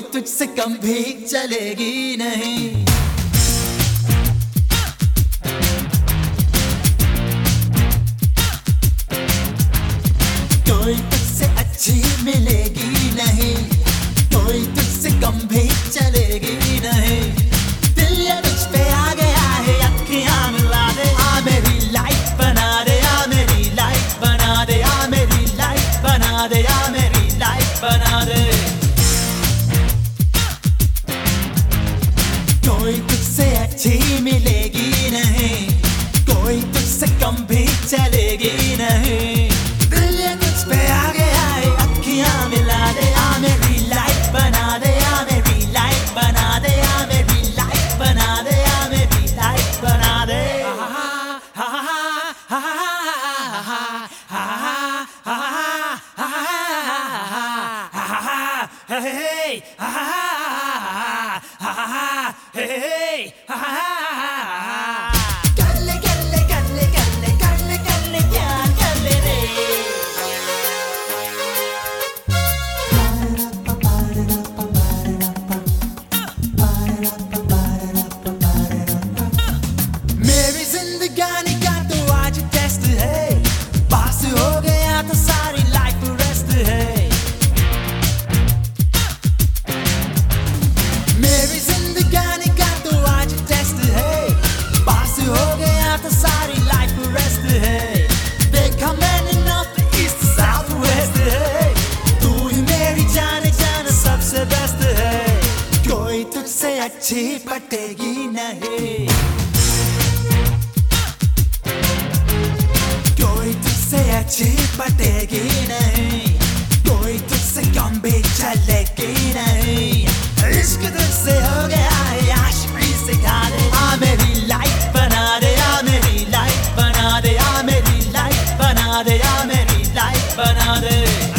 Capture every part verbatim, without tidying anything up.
तुझसे कम भी चलेगी नहीं। कोई तुझसे अच्छी मिलेगी नहीं, कोई तुझसे कम भी चलेगी नहीं। दिल ये तुझ पे आ गया है, अखियां मिला दे, आ मेरी लाइफ बना दे, आ मेरी लाइफ बना दे, आ मेरी लाइफ बना दे, आ मेरी लाइफ बना दे। कोई तुझसे अच्छी मिलेगी नहीं, कोई तुझसे कम भी चलेगी नहीं। दिल ये तुझ पे आ गया है, अखियां मिला दे, आ मेरी लाइफ बना दे, आ मेरी लाइफ बना दे, आ मेरी लाइफ बना दे, आ मेरी लाइफ बना दे। कर ले कर ले कर ले कर ले कर ले कर ले प्यार कर ले रे। मेरी जिंदगानी का तो आज टेस्ट है, पास हो गया तो सारी लाइफ रेस्ट है। मेरी जिंदगानी का तो आज टेस्ट है, पास हो गया तो सारी लाइफ रेस्ट है। देखा मैंने नॉर्थ ईस्ट साउथ वेस्ट है, तू ही मेरी जाने जान सबसे बेस्ट है। कोई तुझसे अच्छी पटेगी नहीं, कोई तुझसे अच्छी पटेगी नहीं, कोई तुझसे कम भी चलेगी नहीं। इश्क तुझसे हो गया है, आशिकी सिखा दे, आ मेरी लाइफ बना दे, आ मेरी लाइफ बना दे, आ मेरी लाइफ बना दे, आ मेरी लाइफ बना दे।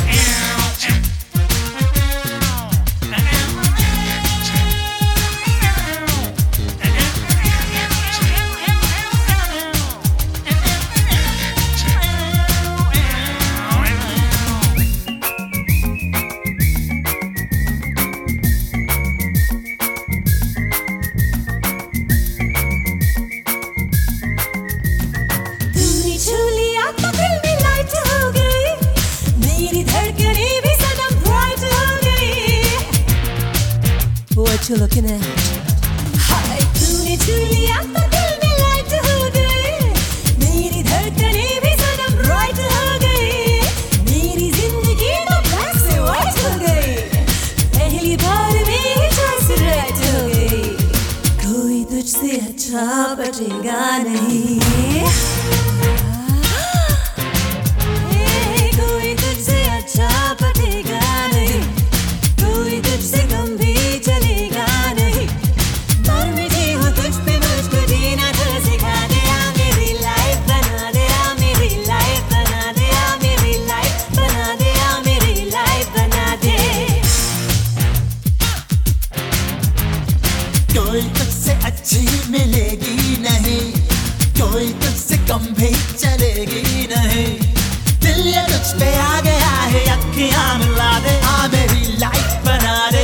What you looking at? हाय तूने छू लिया तो दिल में लाइट हो गई, मेरी धड़कनें भी सनम राइट हो गई, मेरी जिंदगी तो ब्लैक से व्हाइट हो गई, पहली बार में ही चॉइस राइट हो गई। कोई तुझसे अच्छा बचेगा नहीं, कोई तुझसे अच्छा बचेगा नहीं, कोई तुझसे कम भी चलेगा नहीं। पर मैं जी हूँ तुझ पे, मुझको जीना तो सिखा दे, आ मेरी लाइफ बना दे, आ मेरी लाइफ बना दे, आ मेरी लाइफ बना दे, आ मेरी लाइफ बना दे। कोई तुझसे अच्छी मिलेगी नहीं, कोई तुझसे कम भी चलेगी नहीं। दिल ये तुझ पे आ गया है, अखियां मिला दे, आ मेरी लाइफ बना दे।